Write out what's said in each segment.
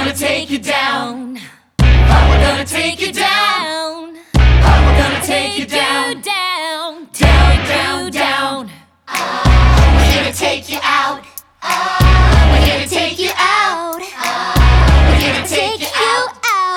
gonna take you down. We're gonna take you down. We're gonna take you down. Down, down, down, down. We're here to take you out. We're here to take you out. We're here to take you out.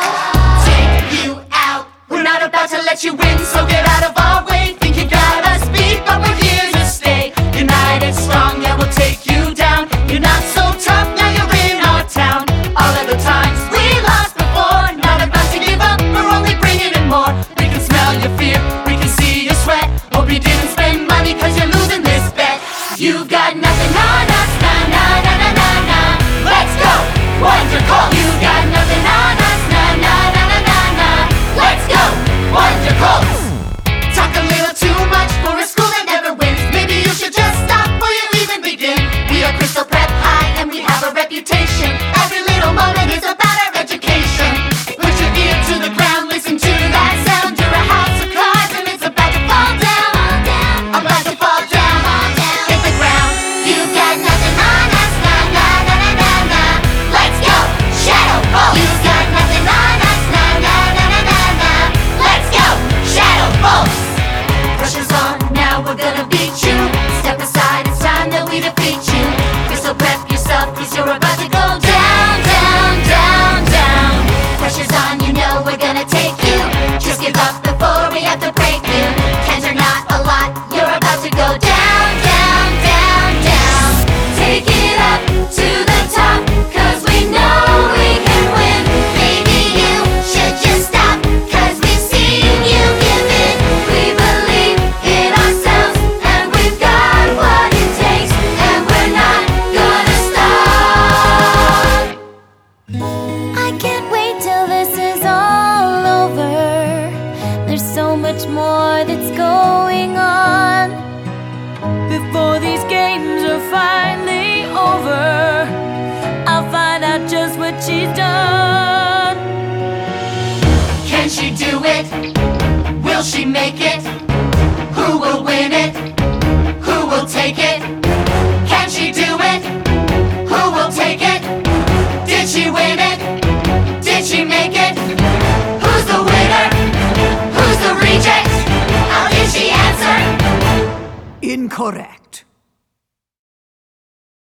Take you out. We're not about to let you win, so get out of our way. Think you got us beat, but we're here to stay. United, strong, yeah, we'll take you down. You're not so tough, now you're in our town. All of the times we lost before, not about to give up, we're only bringing in more. We can smell your fear, we can see your sweat. Hope you didn't spend money cause you're losing this bet. You've got nothing on us, nah, nah, nah, nah, nah, nah. Let's go, Wonder Colts. You've got nothing on us, nah, nah, nah, nah, nah, nah. Let's go, Wonder Colts. Talk a little too much for a school that never wins. Maybe you should just stop before you even begin. We are Crystal Prep High and we have a reputation. Every little moment is about our education. Put your ear to the ground, listen to that sound. You're a house of cards and it's about to fall down. About to fall down. Hit the ground. You've got nothing on us, nah, nah, nah, nah, nah, nah. Let's go, Shadow Bolts. You've got nothing on us, nah, nah, nah, nah, nah, nah. Let's go, Shadow Bolts. Pressure's on, now we're gonna beat you. Step aside, it's time that we defeat you. Crystal, prep yourself, cause you're about to go down, down, down, down. Pressure's on, you know we're gonna take you. Just give up before we have to break you. Cans are not a lot, you're about to go down, down, down, down. Take it up to the top, cause we know we can win. Maybe you should just stop, cause we've seen you give in. We believe in ourselves, and we've got what it takes, and we're not gonna stop. I can't wait till this is all over. There's so much more that's going on. Before these games are finally over, I'll find out just what she's done. Can she do it? Will she make it? Who will win it?